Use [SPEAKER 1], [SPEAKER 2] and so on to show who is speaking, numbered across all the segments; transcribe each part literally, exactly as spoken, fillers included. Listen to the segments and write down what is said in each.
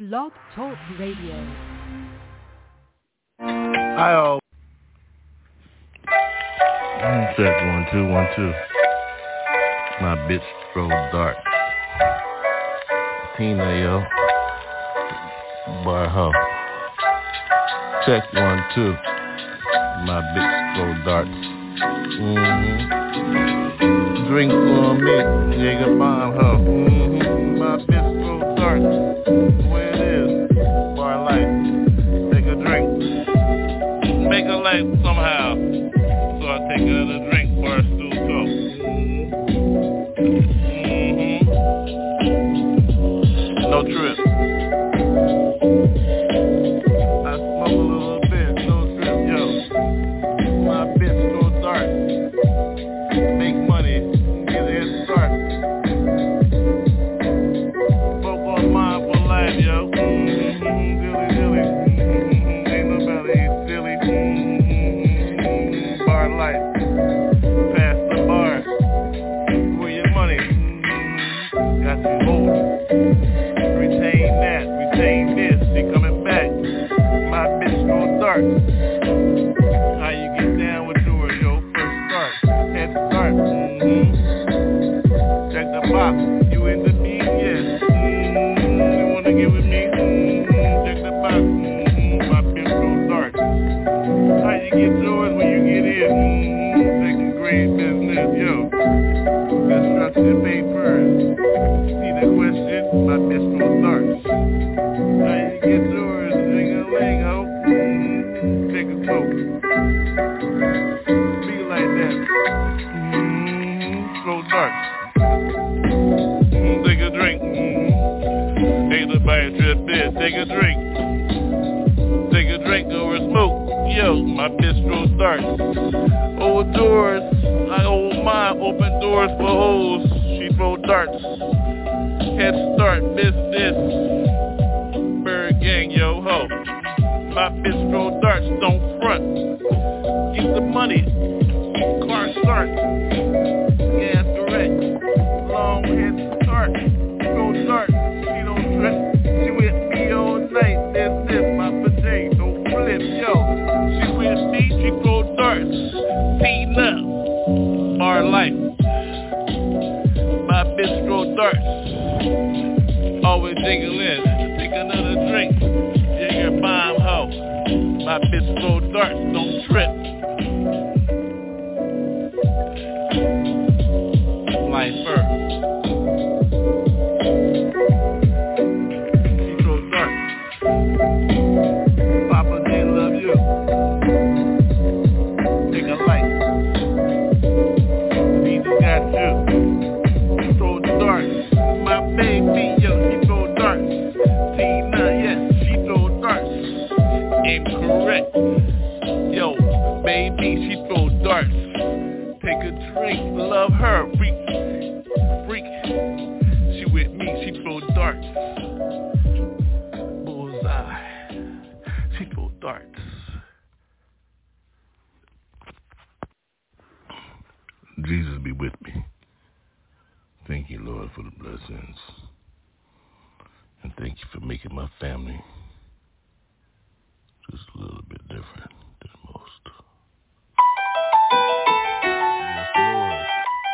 [SPEAKER 1] Blog Talk Radio.
[SPEAKER 2] I check one two one two. My bitch throw darts. Tina, yo. Bar hoe. Check one two. My bitch throw darts. Mm-hmm. Drink for me, nigga bomb hoe. Mm-hmm. My bitch throw darts. Where it is. Bar life. Take a drink. Make a life somehow. So I take another drink for a stool talk. Mm-hmm. No trip. I smoke a little bit. No trip, yo. My bitch go dark. Make money. Get a head start. Smoke on mine for life, yo. Mm-hmm. Dilly dilly. Mm-hmm. Ain't nobody silly. Mm-hmm. Bar life. Pass the bar. For your money. Mm-hmm. Got you hold. Retain that. Retain this. She coming back. My bitch go dark. How you get down with yours, yo? First start. Head start. Mm-hmm. Check the box. You into me? Yes. Mm-hmm. You wanna get with me? Mm-hmm. Check the box. Mm-hmm. My bitch go dark. How you get yours when you get in? Mm-hmm. Second grade business, yo. Construction papers. See the question? My bitch go dark. How you get yours? Ding-a-ling, ho. Mm-hmm. Take a smoke. Be like that. Mm-hmm. Throw darts. Mm-hmm. Take a drink. Mm-hmm. Take the bite trip bit. Take a drink. Take a drink over smoke. Yo, my bitch throw darts. Old doors. I hold mine. Open doors for hoes. She throw darts. Head start business. Bird gang, yo ho. My bitch throw darts. Don't front. Get the money. Car start. Gas correct. Long head start. Throw darts. She don't trip. She with me all night. This this my potato flip, yo. She with me. She throw darts. Tina. Our life. My bitch throw darts. Always jiggling. Take another drink. Jigger bomb hoe. My bitch throw darts. Don't trip. Life first. She throw darts. Papa J love you. Take a light. Jesus got you. Throw darts. My baby, yo, she throw darts. Tina, yes, she throw darts. Incorrect. Yo, baby, she throw darts. Take a drink, love her, freak, freak. She with me, she throw darts. Bullseye. She throw darts. Jesus be with me. Thank you, Lord, for the blessings. And thank you for making my family just a little bit different than most. Yes, Lord.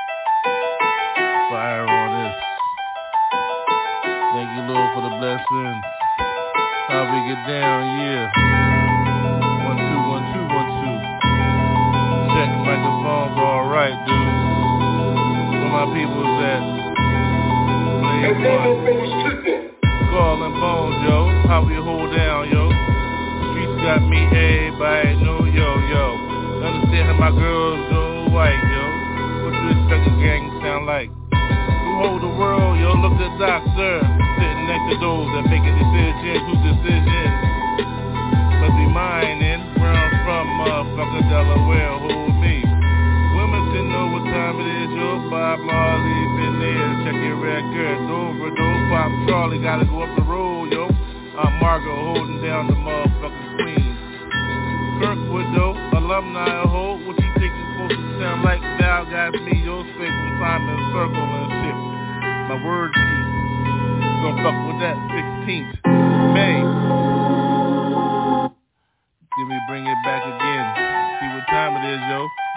[SPEAKER 2] Fire on this. Thank you, Lord, for the blessings. How we get down, yeah. One, two, one, two, one, two. Check microphones, all right, dude. Where my people's at? Play one. Calling bones, yo. How we hold down, yo. Streets got me, everybody know, yo, yo. Understand how my girls go white, yo. What you expect a gang sound like? Who hold the world, yo? Look at the doctor. Sitting next to those that make a decision. Whose decision must be mine, and where I'm from, motherfucker, Delaware, hold me. Women to know what time it is, yo. Bob Marley been there, check your record. Over, those Pop Charlie gotta go up the road, yo. I'm Margo holding down the motherfucking queen. Kirkwood, though, alumni, ho. What you think is supposed to sound like? Now got me, yo, straight from Simon Circle and shit. My word piece. Gonna fuck with that sixteenth.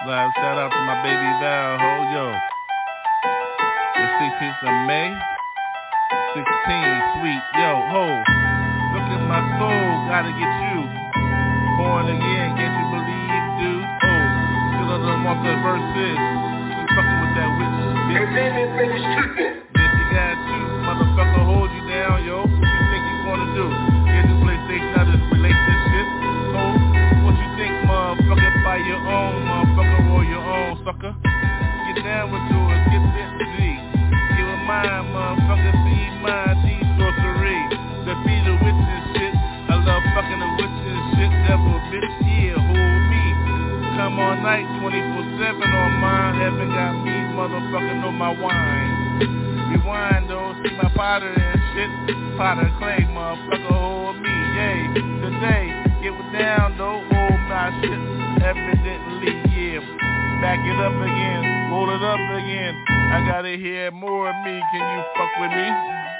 [SPEAKER 2] Live shout out to my baby Val, ho, yo. The sixteenth of May, sixteen, sweet, yo, ho. Look at my soul, gotta get you. Born again, can't you believe, dude? Oh, still on the off the verses. You fucking with that witch, bitch. Yes, you got to, motherfucker, hold you down, yo. What you think you gonna do? Get the PlayStation out of this relationship? Oh, what you think, motherfucker? Buy your own, motherfucker, roll your own, sucker. Get down with yours, get this G. Give a mine, motherfucker, feed mine, D sorcery. Defeat the witch and shit. I love fucking the witch and shit. Devil, bitch, yeah, hold me. Come all night, twenty-four seven on mine. Heaven got me, motherfucker, know my wine. Rewind, though, see my Potter and shit. Potter clay, motherfucker, hold me, yay. Today, get down, though, hold my shit. Evidently, yeah. Back it up again, hold it up again. I gotta hear more of me. Can you fuck with me?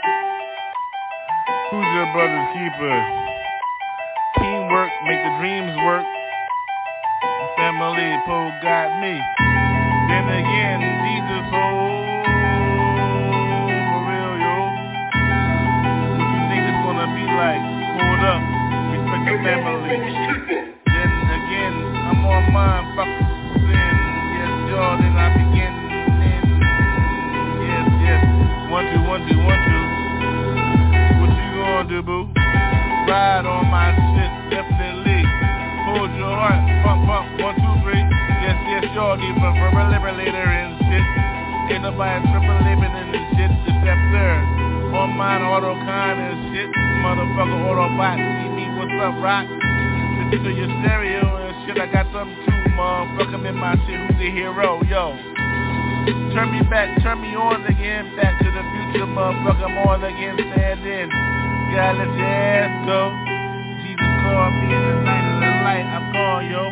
[SPEAKER 2] Who's your brother's keeper? Teamwork, make the dreams work. Family, Poe got me. Then again, Jesus, oh, for real, yo. What you think it's gonna be like? Hold up, respect the family. Then again, I'm on mine, fuck sin. Yes, y'all, then I begin. Then, yes, yes. One, two, one, two, one, two. What you gonna do, boo? Ride on my shit, definitely. Hold your heart, pump, pump, one, two, three. Yes, yes, y'all need for a liberator and shit. Ain't nobody triple living in this shit except there. On mine, auto kind and shit. Motherfucker, Autobot, see me, what's up, rock? Listen to your stereo and shit, I got something too, motherfucker, I'm in my shit, who's the hero, yo? Turn me back, turn me on again, back to the future, motherfucker, I'm on again, stand in. Gotta let your ass go. Jesus called me in the night of the light, I'm gone, yo.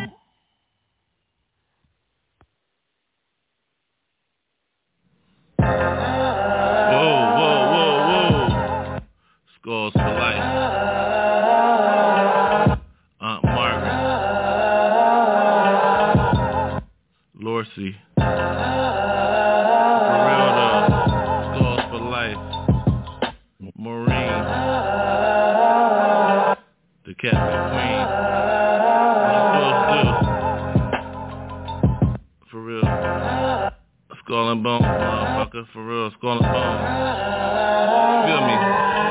[SPEAKER 2] Whoa, whoa, whoa, whoa. Skulls for life. Aunt Margaret. Lorcy. For real though. Skulls for life. Maureen. The Captain Queen. What you supposed to do? For real. Skull and Bones, motherfucker. For real. Skull and Bones. Feel me?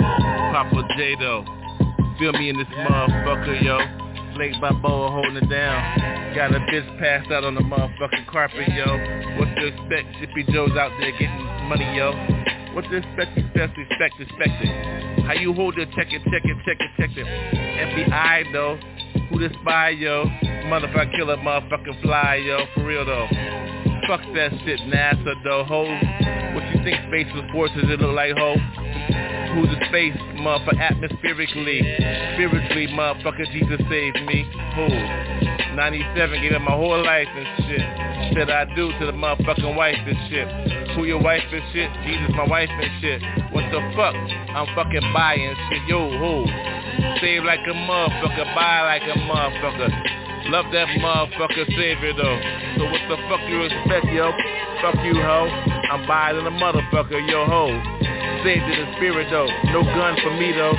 [SPEAKER 2] Papa J though. Feel me in this motherfucker, yo. Blake Balboa holding it down. Got a bitch passed out on the motherfucking carpet, yo. What to expect? Shippy Joe's out there getting money, yo. What to expect? Expect, expect, expect it. How you hold it? Check it, check it, check it, check it. F B I though. Who the spy, yo? Motherfucker killer, motherfucking fly, yo. For real though. Fuck that shit, NASA though, ho. What you think space was forces it look like, ho? Who's the space, motherfucker, atmospherically, spiritually, motherfucker, Jesus saved me, who? ninety-seven, gave up my whole life and shit. Said I do to the motherfucking wife and shit. Who your wife and shit? Jesus, my wife and shit. What the fuck? I'm fucking buying shit, yo, who? Save like a motherfucker, buy like a motherfucker. Love that motherfucker savior though. So what the fuck you expect, yo? Fuck you, ho. I'm buying a motherfucker, yo, ho. Saved in the spirit though, no gun for me though.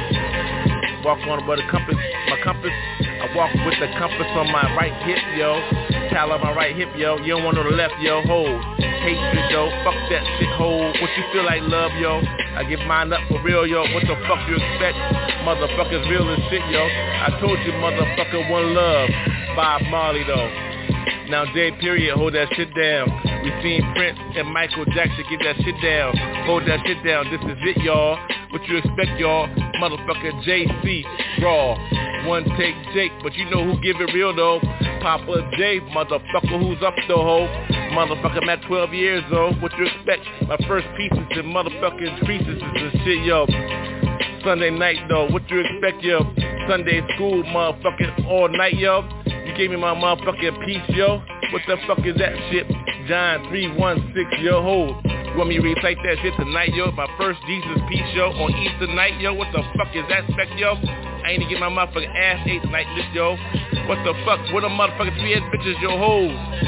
[SPEAKER 2] Walk on with a compass, my compass. I walk with the compass on my right hip, yo. Towel on my right hip, yo. You don't want no left, yo. Hold hatred, though. Fuck that shit, hold. What you feel like, love, yo? I give mine up for real, yo. What the fuck you expect? Motherfuckers real as shit, yo. I told you, motherfucker, one love. Bob Marley, though. Now, J. Period, hold that shit down. We seen Prince and Michael Jackson get that shit down. Hold that shit down. This is it, y'all. What you expect, y'all? Motherfucker J C, raw. One take Jake, but you know who give it real, though. Papa J, motherfucker, who's up, though, ho? Motherfucker, I'm at twelve years, though. What you expect? My first pieces and motherfucking creases and shit, yo. Sunday night, though. What you expect, yo? Sunday school, motherfucking all night, yo. You gave me my motherfucking piece, yo. What the fuck is that shit? John three one six, yo, hold. You want me to recite that shit tonight, yo? My first Jesus piece, yo, on Easter night, yo. What the fuck is that spec, yo? I ain't to get my motherfucking ass ate tonight, yo. What the fuck? What a motherfucking three-head bitches, yo, hoes.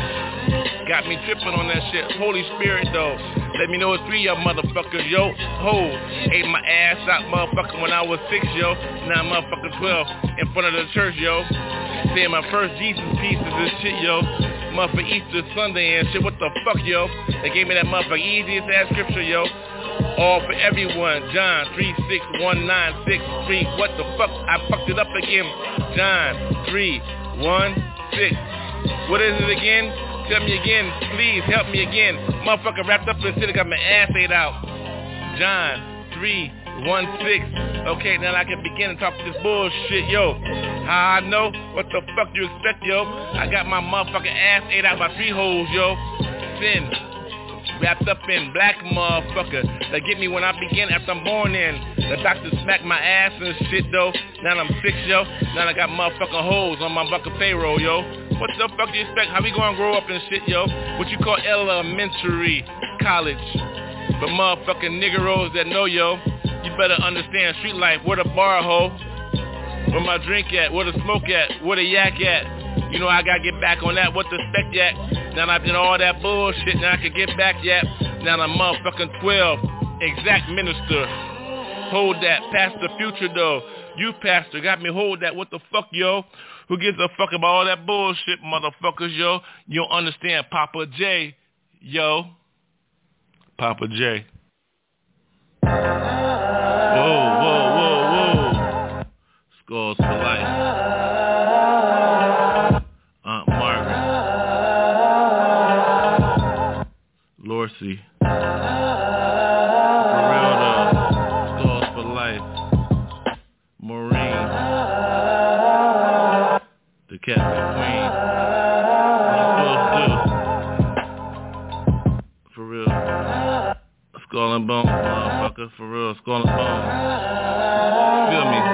[SPEAKER 2] Got me tripping on that shit. Holy Spirit, though. Let me know it's three y'all motherfuckers, yo. Ho, ate my ass out, motherfucker, when I was six, yo. Now I'm motherfucking twelve in front of the church, yo. Saying my first Jesus pieces and shit, yo. Motherfucker Easter Sunday and shit. What the fuck, yo? They gave me that motherfucker easiest ass scripture, yo. All for everyone. John three six one nine six three. What the fuck? I fucked it up again. John three one six. What is it again? Tell me again. Please help me again. Motherfucker wrapped up in shit. Got my ass ate out. John three one six. Okay, now I can begin to talk this bullshit, yo. How I know? What the fuck you expect, yo? I got my motherfucking ass ate out by three holes, yo. Sin. Wrapped up in black motherfucker. They get me when I begin after I'm born in. The doctor smacked my ass and shit, though. Now I'm six, yo. Now I got motherfucking holes on my fucking payroll, yo. What the fuck do you expect? How we gonna grow up and shit, yo? What you call elementary college? But motherfucking niggeros that know, yo, you better understand street life. Where the bar, ho? Where my drink at? Where the smoke at? Where the yak at? You know I gotta get back on that. What the spec yak? Now I did all that bullshit. Now I can get back yet. Now I'm motherfucking twelve. Exact minister. Hold that. Pastor Future, though. You pastor got me hold that. What the fuck, yo? Who gives a fuck about all that bullshit, motherfuckers, yo? You don't understand. Papa J, yo. Papa J. Whoa, whoa, whoa, whoa. Skulls for life. Aunt Margaret. Lorcy. For real though. Skulls for life. Maureen. The Captain Queen. What you supposed to do? For real. Skull and Bones, motherfucker. For real. Skull and Bones. Feel me?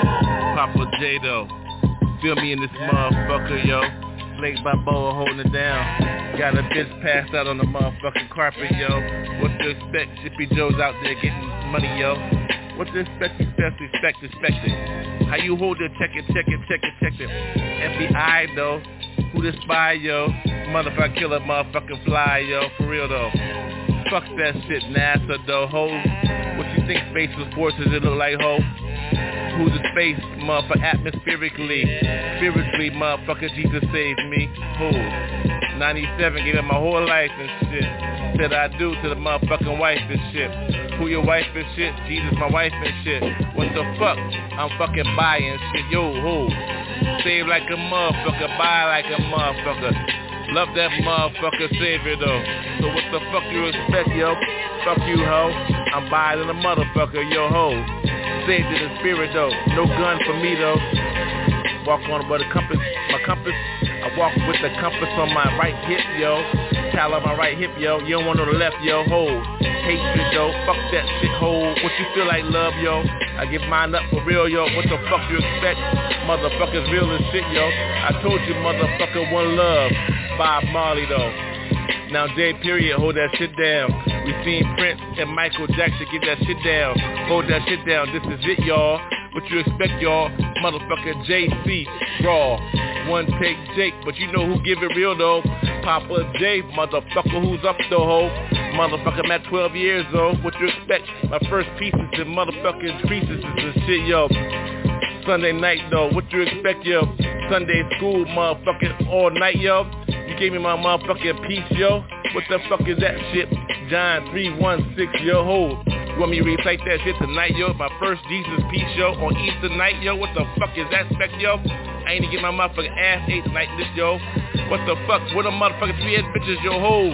[SPEAKER 2] Papa J though. Feel me in this motherfucker, yo. Blake Balboa holding it down. Got a bitch passed out on the motherfucking carpet, yo. What to expect? Zippy Joe's out there getting money, yo. What to expect? Expect, expect, expect it. How you hold it? Check it, check it, check it, check it. F B I, though. Who the spy, yo? Motherfucker killer, motherfucking fly, yo. For real, though. Fuck that shit, NASA, though, ho. What you think Space Force does it look like, ho? Who's the space, motherfucker, atmospherically, spiritually, motherfucker, Jesus saved me. Who? ninety-seven, gave up my whole life and shit. Said I do to the motherfucking wife and shit. Who your wife and shit? Jesus, my wife and shit. What the fuck? I'm fucking buying shit. Yo, who? Save like a motherfucker, buy like a motherfucker. Love that motherfucker savior though. So what the fuck you expect, yo? Fuck you, ho. I'm buying a motherfucker, yo, ho. Saved in the spirit though, no gun for me though. Walk on with the compass, my compass. I walk with the compass on my right hip, yo. Towel on my right hip, yo. You don't want no left, yo. Hold hatred though, fuck that shit, hold. What you feel like, love, yo? I give mine up for real, yo. What the fuck you expect? Motherfuckers real as shit, yo. I told you, motherfucker, one love. Bob Marley though. Now J period, hold that shit down. We seen Prince and Michael Jackson get that shit down. Hold that shit down, this is it, y'all. What you expect, y'all? Motherfucker J C, raw. One take Jake, but you know who give it real though. Papa J, motherfucker, who's up the hoe? Motherfucker, I'm at twelve years though. What you expect? My first pieces and motherfucking creases and shit, yo. Sunday night though, what you expect, yo? Sunday school, motherfucking all night, yo. You gave me my motherfucking piece, yo. What the fuck is that shit? John three one six, yo, hold. You want me to recite that shit tonight, yo? My first Jesus piece, yo, on Easter night, yo. What the fuck is that spec, yo? I ain't to get my motherfucking ass ate tonight, this, yo. What the fuck? What a motherfucking three-head bitches, yo, hoes.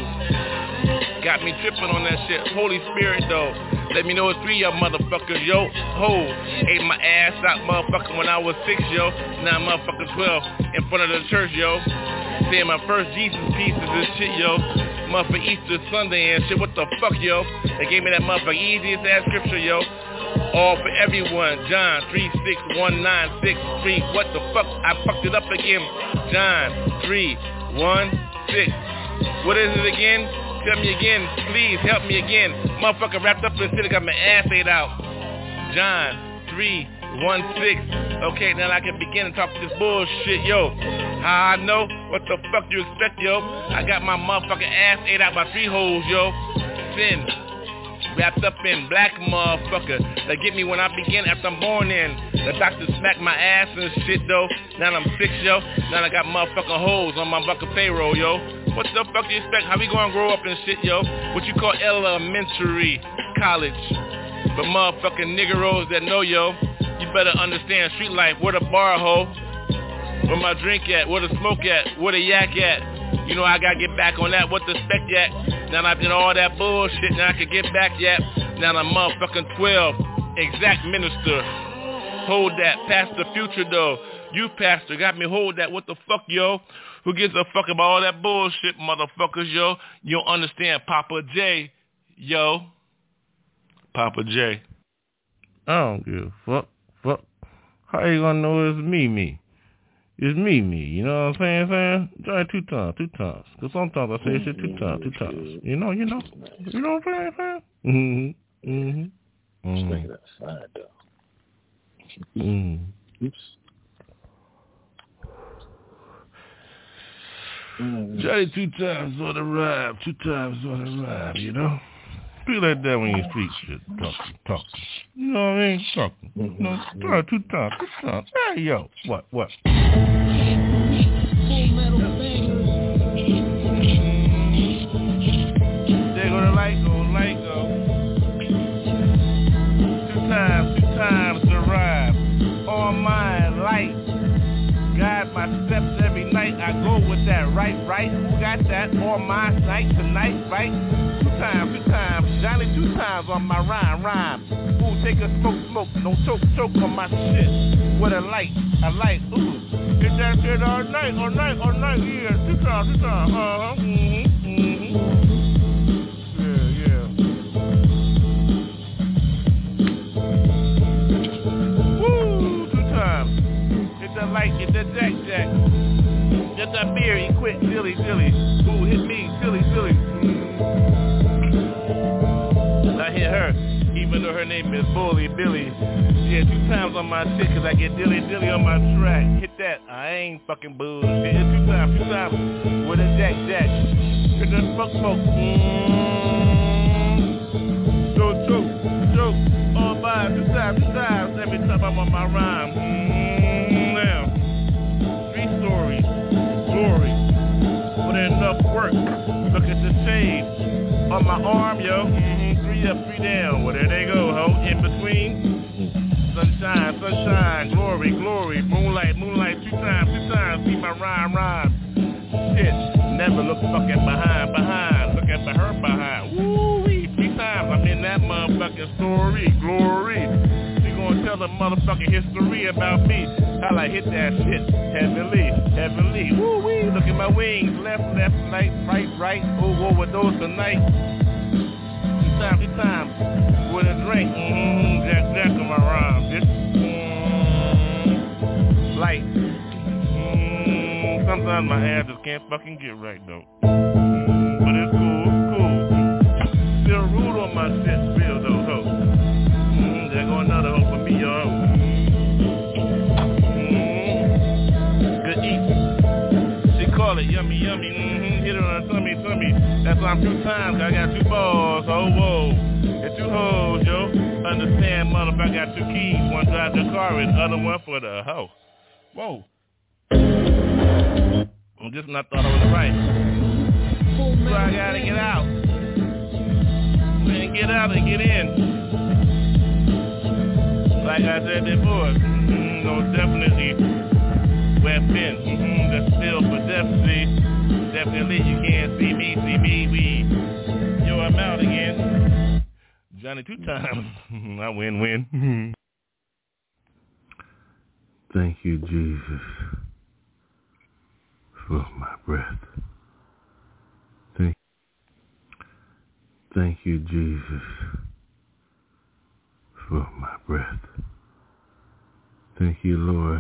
[SPEAKER 2] Got me tripping on that shit. Holy Spirit, though. Let me know it's three y'all motherfuckers, yo. Ho, ate my ass out, motherfucker, when I was six, yo. Now I'm motherfucking twelve in front of the church, yo. Saying my first Jesus pieces and shit, yo. Motherfucker Easter Sunday and shit. What the fuck, yo? They gave me that motherfucker easiest ass scripture, yo. All for everyone. John three six one nine six three. What the fuck? I fucked it up again. John three one six. What is it again? Tell me again. Please help me again. Motherfucker wrapped up in shit. Got my ass ate out. John three one six. Okay, now I can begin to talk this bullshit, yo. How I know? What the fuck you expect, yo? I got my motherfucking ass ate out by three holes, yo. Sin. Wrapped up in black motherfucker. They get me when I begin after I'm born in. The doctor smacked my ass and shit, though. Now I'm six, yo. Now I got motherfucking holes on my fucking payroll, yo. What the fuck you expect? How we gonna grow up and shit, yo? What you call elementary, college. But motherfucking niggeros that know, yo, you better understand street life. Where the bar, ho? Where my drink at? Where the smoke at? Where the yak at? You know I gotta get back on that. What the spec at? Now I did all that bullshit. Now I can get back yet. Now I'm motherfucking twelve. Exact minister. Hold that. Past the future, though. You, pastor, got me hold that. What the fuck, yo? Who gives a fuck about all that bullshit, motherfuckers, yo? You don't understand. Papa J, yo. Papa J. I don't give a fuck. Fuck. How you gonna know it's me, me? It's me, me. You know what I'm saying, saying? Try it two times, two times. Because sometimes I say shit two times, two times. You know, you know. You know what I'm saying, saying? Mm-hmm. Mm-hmm. Mm-hmm.
[SPEAKER 1] Stay outside, though.
[SPEAKER 2] Mm-hmm.
[SPEAKER 1] Oops. Mm-hmm.
[SPEAKER 2] Try it two times on the ride, two times on the ride, you know? Be like that when you speak shit, talking, talking. You know what I mean? Talking. Mm-hmm. You know, try two times, two times. Hey, yo, what, what? Full metal there go the light go, light go. Two times, two times to ride. All mine, light. Guide my steps every night. I go with that right, right. Who got that? All my night tonight, right? Two times, two times. Johnny two times on my rhyme, rhyme. Ooh, take a smoke, smoke. Don't choke, choke on my shit. With a light, a light. Ooh, get that shit all night, all night, all night. Yeah, two times, two times. Uh-huh. Mm-hmm, mm-hmm. Yeah, yeah. Woo, two times. Get that light, get that jack, jack. Get that beer, he quit, dilly, dilly. Ooh, hit me, silly, silly. Mm. I hit her, even though her name is Bully Billy. Yeah, two times on my shit, cause I get dilly, dilly on my track. Hit that, I ain't fucking bullshit. Hit two times, two times, with a jack, jack. Hit that fuck, smoke. Mmm. Choke, choke, choke. All by two times, two times. Every time I'm on my rhyme. Mmm, now. Three stories. Glory. Put in enough work. Look at the shade on my arm, yo. Mm-hmm. Three up, three down. Well, there they go, ho. In between. Sunshine, sunshine. Glory, glory. Moonlight, moonlight. Two times, two times. See my rhyme, rhyme. Shit. Never look fucking behind, behind. Look at the her behind. Woo-wee. Three times. I'm in that motherfucking story. Glory. Gonna tell the motherfucking history about me. How I hit that shit heavenly, heavenly. Woo wee, look at my wings, left, left, right, right, right. Oh, overdose tonight. Two times, two times with a drink. Mm-hmm, jack, jack on my rhyme, bitch. Mm-hmm. Light. Mm-hmm. Sometimes my ass just can't fucking get right though. Mm-hmm. But it's cool, it's cool. Still rude on my shit, real though, ho. There go another hope for me, yo. Mm-hmm. Good eat. She call it yummy, yummy. Mm-hmm. Hit it on her tummy, tummy. That's why I'm two times. I got two balls. Oh, whoa. And two hoes, yo. Understand, motherfucker, I got two keys. One drives the car and the other one for the house. Whoa. I'm just not thought I was right. So I gotta get out. And get out and get in. Like I said before, mm-hmm, no, definitely weapon, mm-hmm, that's still for definitely, definitely you can't see me, see me, we, yo, I'm out again. Johnny two times, I win, win. Thank you, Jesus, for my breath. Thank, thank you, Jesus, for my breath. Thank you, Lord,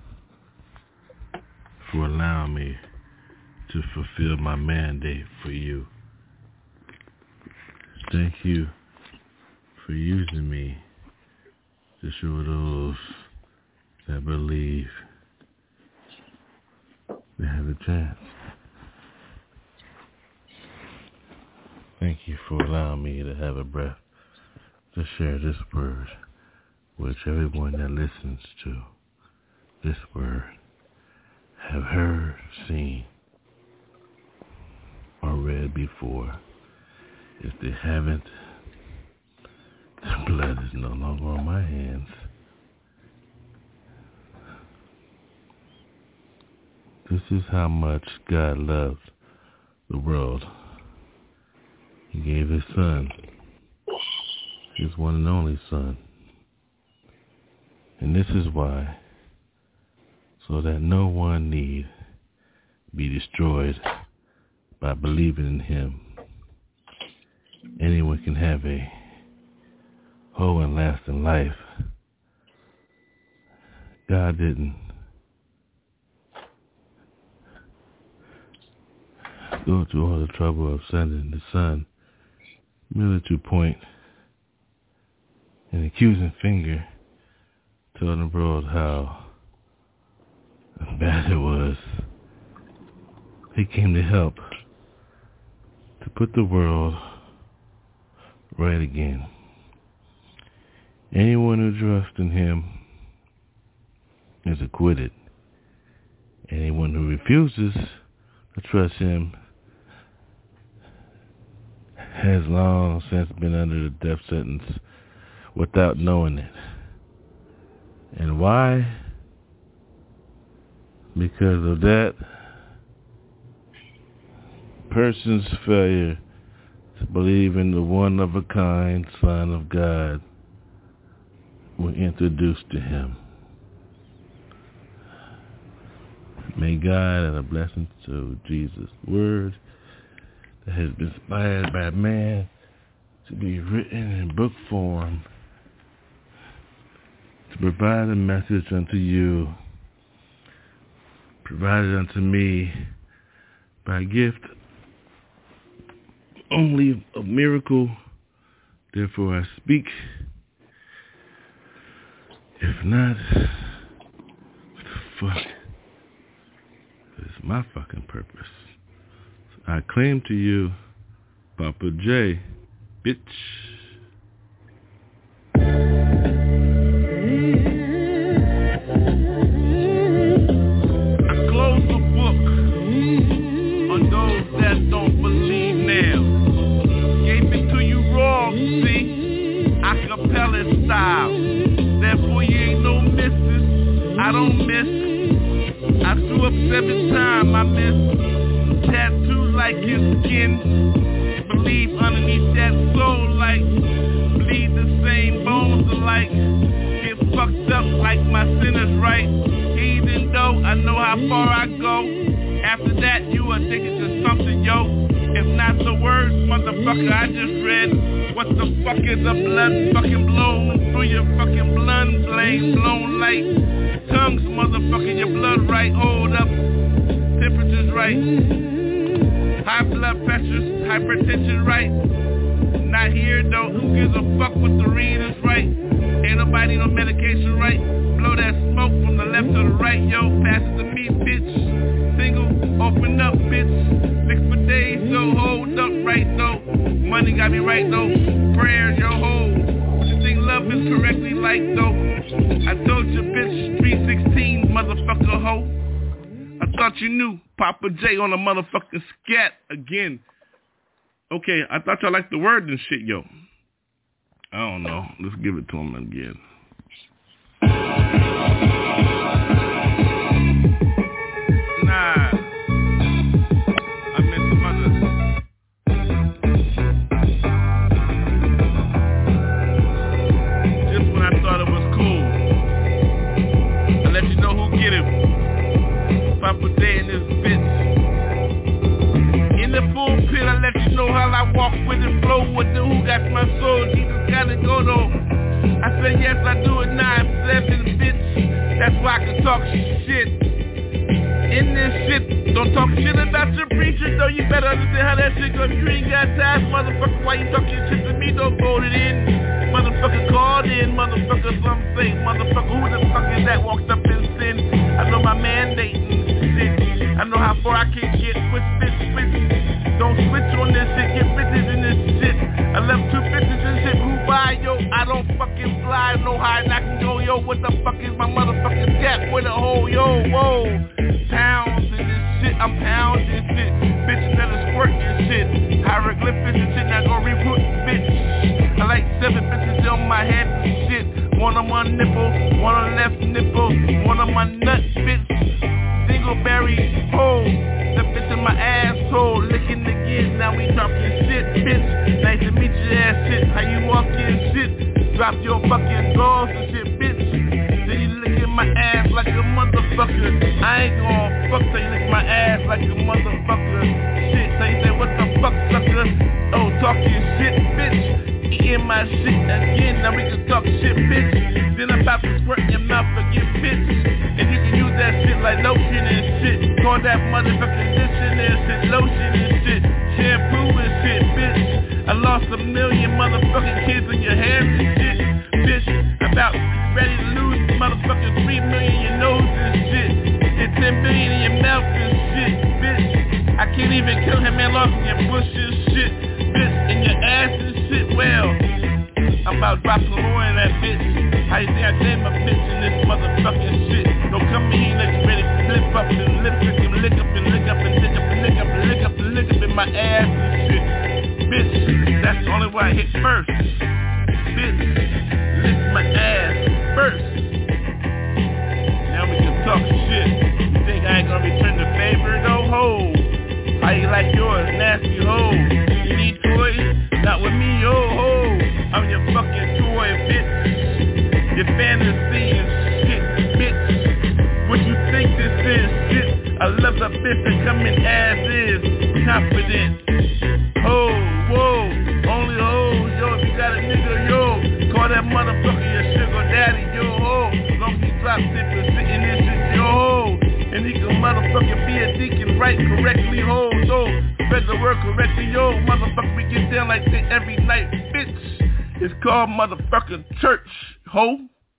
[SPEAKER 2] for allowing me to fulfill my mandate for you. Thank you for using me to show those that believe they have a chance. Thank you for allowing me to have a breath to share this word, which everyone that listens to this word have heard, seen, or read before. If they haven't, the blood is no longer on my hands. This is how much God loved the world. He gave his son, his one and only son. And this is why, so that no one need be destroyed by believing in him. Anyone can have a whole and lasting life. God didn't go through all the trouble of sending the son merely to point an accusing finger, telling the world how bad it was. He came to help, to put the world right again. Anyone who trusts in him is acquitted. Anyone who refuses to trust him has long since been under the death sentence without knowing it. And why? Because of that person's failure to believe in the one-of-a-kind Son of God were introduced to him. May God add a blessing to Jesus' word that has been inspired by man to be written in book form, to provide a message unto you, provided unto me by gift only a miracle. Therefore I speak. If not, what the fuck is my fucking purpose? So I claim to you, Papa J, bitch. I close the book on those that don't believe now. Gave it to you raw, see? Acapella style. Therefore you ain't no misses. I don't miss. I threw up seven times. I miss. Tattoos like his skin. Believe underneath that soul like. Bleed the same bones alike. Get fucked up like my sinners right. Even though I know how far I go. After that you addicted to something, yo. If not the words, motherfucker, I just read. What the fuck is a blood fucking blown through your fucking blood flame blown like tongues, motherfucker, your blood right, hold up, temperature's right, high blood pressure, hypertension right, not here though, who gives a fuck what the read is right, ain't nobody no medication right, blow that smoke from the left to the right, yo, pass it to me, bitch, single, open up, bitch, six for days, so hold up right though, money got me right though, prayers, yo, hold, you think love is correctly like though, I told you bitch, three sixteen, motherfucker hoe, I thought you knew, Papa J on a motherfucking scat again, okay, I thought y'all liked the word and shit, yo, I don't know, let's give it to him again. Nah, I meant some other. Just when I thought it was cool, I let you know who get it. Papa Day and this bitch. In the pulpit, I let you know how I walk with it, flow with it. Who got my soul? Jesus gotta go though. I said yes, I do it nine seven, bitch. That's why I can talk shit. In this shit, don't talk shit about your preacher, though you better understand how that shit goes. You ain't got time, motherfucker. Why you talking shit to me? Don't vote it in. Motherfucker called in, motherfucker. Some say, motherfucker, who the fuck is that walked up in sin? I know my mandate and shit. I know how far I can get. Switch, switch, switch. Don't switch on this shit. Get bitches in this shit. I left two bitches and shit. Who buy, yo? I don't fucking fly. No high and I can go, yo. What the fuck is my motherfucking cap with a hole, yo? Whoa. Pounds in this shit. I'm pounding shit. Bitches that are squirting shit. Hieroglyphics and shit. Not gonna reboot, bitch. I like seven bitches on my head and shit. One on my nipple, one on the left nipple, one on my nut, bitch. Dingleberry hole, the bitch in my asshole, licking again. Now we talking shit, bitch. Nice to meet you, ass shit. How you walking shit? Drop your fucking drawers and shit, bitch. Then you licking my ass like a motherfucker. I ain't gon' fuck till you lick my ass like a motherfucker. Shit, so you say what the fuck, sucker? Oh, talking shit, bitch. Eating my shit again, now we can talk shit, bitch. Then I'm about to squirt in your mouth again, bitch. And you can use that shit like lotion and shit. Call that motherfucking conditioner and shit, lotion and shit, shampoo and shit, bitch. I lost a million motherfucking kids in your hair and shit, bitch. About ready to lose motherfucking three million in your nose and shit. And ten million in your mouth and shit, bitch. I can't even kill him, man, lost in your bush and shit, bitch. And your ass and shit, well, I'm about dropping the law in that bitch. How you think I name a bitch in this motherfucking shit? Don't come in here like you ready to flip up and lick up and lick up and lick up and lick up and lick up and lick up and lick up in my ass and shit. Bitch, that's the only way I hit first. Bitch, lick my ass first. Now we can talk shit. You think I ain't gonna return the favor? No hoe. How you like yours? Nasty hoe. You need toys? Not with me, yo ho. I'm your fucking toy, bitch. Your fantasy and shit, bitch. What you think this is, shit? I love the bitch that coming as is. Confident. Ho, whoa. Only hoes, yo. If you got a nigga, yo. Call that motherfucker your sugar daddy, yo ho. Long as he drop shit for sitting in shit, yo ho. And he can motherfucking be a deacon, right correctly, ho, so spread the word correctly, yo, motherfucker, we get down like that every night, bitch. It's called motherfucking church, ho.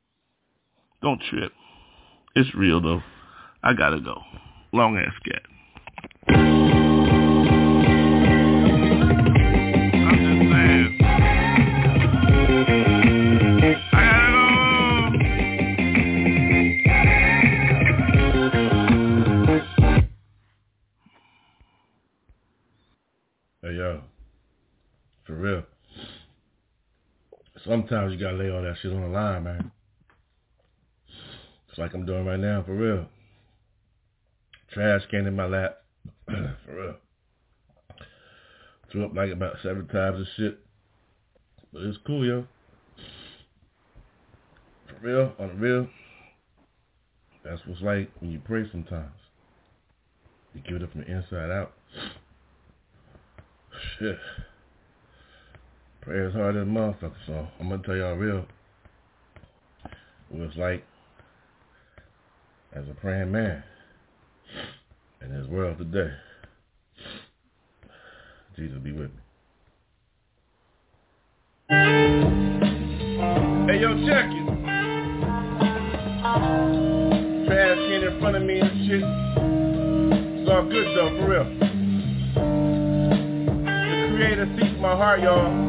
[SPEAKER 2] Don't trip. It's real, though. I gotta go. Long ass cat. I'm just saying. I gotta go. Hey, yo, for real. Sometimes you gotta lay all that shit on the line, man. It's like I'm doing right now, for real. Trash can in my lap, for real. Threw up like about seven times and shit. But it's cool, yo. For real, on the real. That's what's like when you pray sometimes. You give it up from the inside out. Shit. Prayer is hard as a motherfucker, so I'm gonna tell y'all real what it's like as a praying man in this world today. Jesus be with me. Hey, yo, check it. Trash can in front of me and shit. It's all good though, for real. The Creator sees my heart, y'all.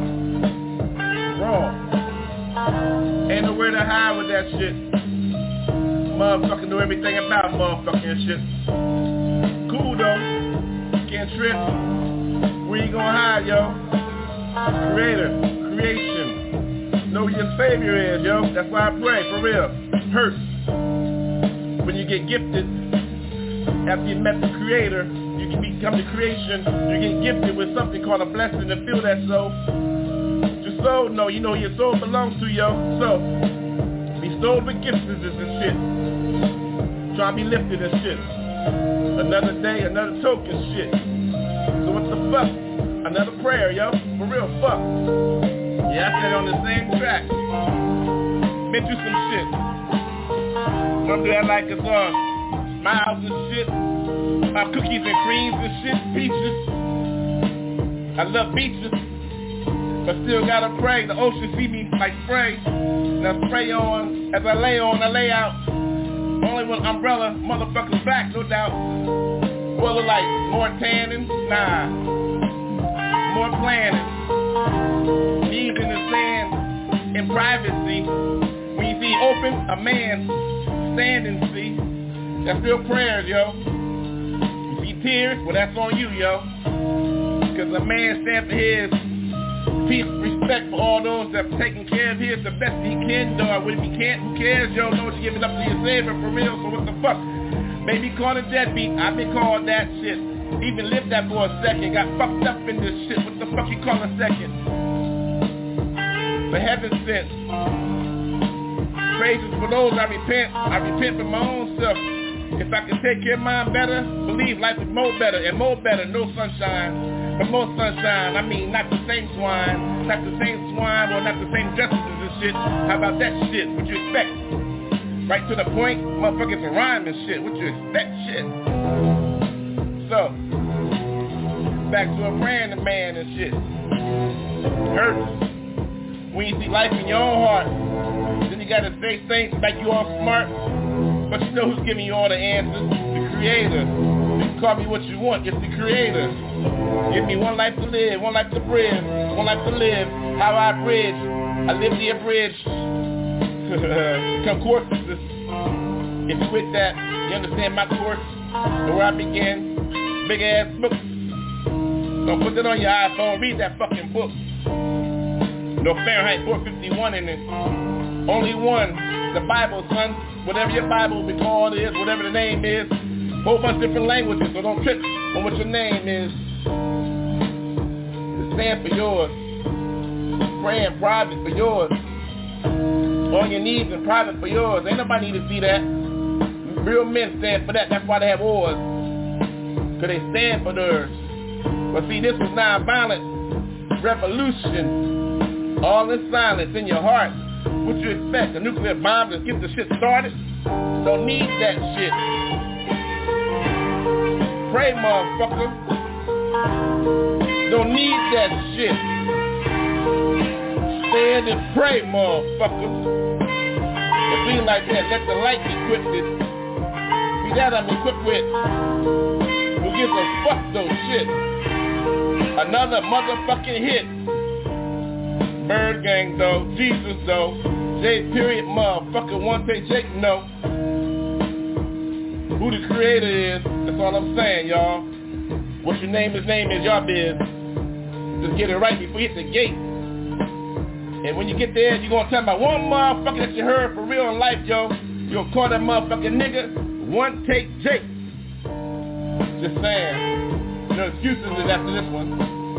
[SPEAKER 2] Wrong. Ain't nowhere to hide with that shit. Motherfucker know everything about motherfucking shit. Cool though. Can't trip. Where you gonna hide, yo? Creator, creation. Know who your savior is, yo. That's why I pray, for real. Hurt. When you get gifted, after you met the Creator, you can become the creation. You get gifted with something called a blessing to feel that soul. Your soul, no, you know your soul belongs to, yo. So, bestowed with gifts and shit. Try to be lifted and shit. Another day, another token shit. So what the fuck? Another prayer, yo. For real, fuck. Yeah, I said on the same track. Meant you some shit. I'm doing like it's on my house and shit.
[SPEAKER 1] uh, cookies and creams and shit, peaches. I love beaches, but still gotta pray. The ocean see me like spray. Now spray on, as I lay on, I lay out. Only with umbrella, motherfuckers back, no doubt. Well, it like more tanning, nah, more planning. Leaves in the sand, in privacy. When you see open, a man standing, see, that's real prayers, yo. You see tears, well that's on you, yo. Cause a man stand for his peace, respect for all those that have taken care of his the best he can, dog. What if he can't, who cares, yo? Know what you giving up to your savior for real, so what the fuck? Baby called a deadbeat, I've been called that shit. Even lived that for a second, got fucked up in this shit. What the fuck you call a second? For heaven's sake, praises for those I repent. I repent for my own self. If I can take care of mine better, believe life is more better and more better. No sunshine, but more sunshine. I mean, not the same swine, not the same swine, or not the same justices and shit. How about that shit? What you expect? Right to the point, motherfuckers a rhyme and shit. What you expect? Shit. So, back to a praying man and shit. Hurts. When you see life in your own heart, then you gotta say things like you all smart, but you know who's giving you all the answers? The Creator. You can call me what you want, it's the Creator. Give me one life to live, one life to breathe, one life to live. How I bridge, I live the abridged. Come courses. If you with that, you understand my course, and where I begin. Big ass book. Don't put that on your iPhone, read that fucking book. No Fahrenheit four fifty-one in it. Only one. The Bible, son. Whatever your Bible be called is, whatever the name is. Whole bunch of different languages, so don't trip on what your name is. Just stand for yours. Praying private for yours. On your knees in private for yours. Ain't nobody need to see that. Real men stand for that. That's why they have wars. Cause they stand for theirs. But see, this was non-violent revolution. All in silence in your heart. What you expect? A nuclear bomb to get the shit started? Don't need that shit. Pray, motherfucker. Don't need that shit. Stand and pray, motherfucker. It seems like that. Let the light be equipped with. See that I'm equipped with. Who gives a fuck those shit? Another motherfucking hit. Bird gang though, Jesus though, J period motherfucker, one take Jake no. Who the Creator is, that's all I'm saying, y'all. What your name is, name is, y'all biz. Just get it right before you hit the gate. And when you get there, you're gonna tell me about one motherfucker that you heard for real in life, yo. You'll call that motherfucking nigga, one take Jake. Just saying. No excuses is after this one.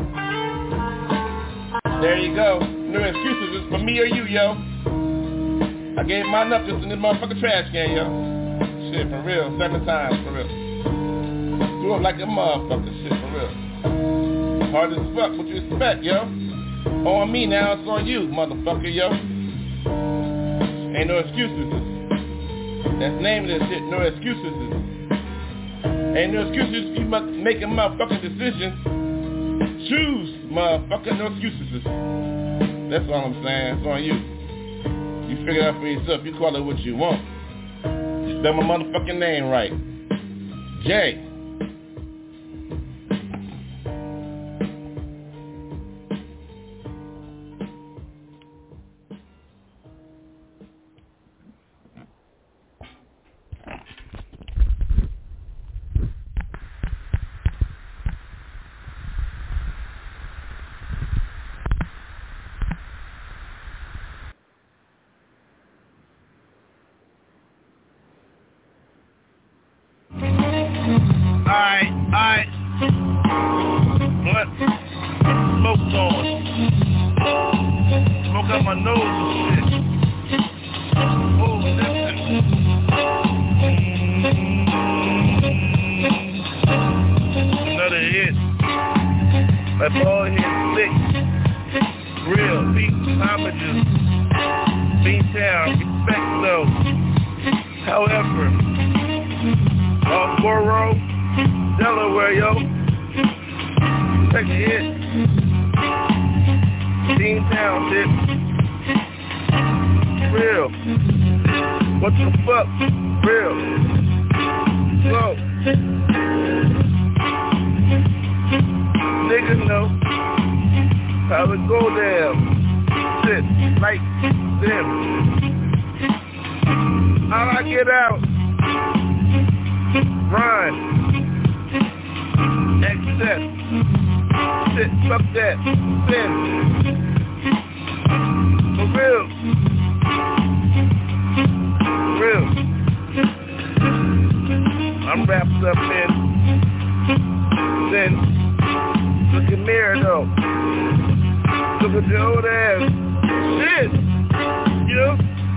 [SPEAKER 1] There you go. No excuses. It's for me or you, yo. I gave mine up just in this motherfucking trash can, yo. Shit, for real. Seven times, for real. Do it like a motherfucker. Shit, for real. Hard as fuck. What you expect, yo? On me now, it's on you, motherfucker, yo. Ain't no excuses. That's the name of this shit. No excuses. Ain't no excuses. You must make a motherfucking decision. Choose, motherfucker, no excuses. That's all I'm saying. It's on you. You figure it out for yourself. You call it what you want. Spell my motherfucking name right. J. However, uh, Borough, Delaware, yo. Take a hit. Team Town, shit. Real. What the fuck? Real. So. Niggas know how it go down. Shit, like them. How I get out? Rhyme. Excess. Shit, fuck that. Sin. For real. Real. I'm wrapped up in sin. Look at mirror though. Look at your old ass. Shit. You.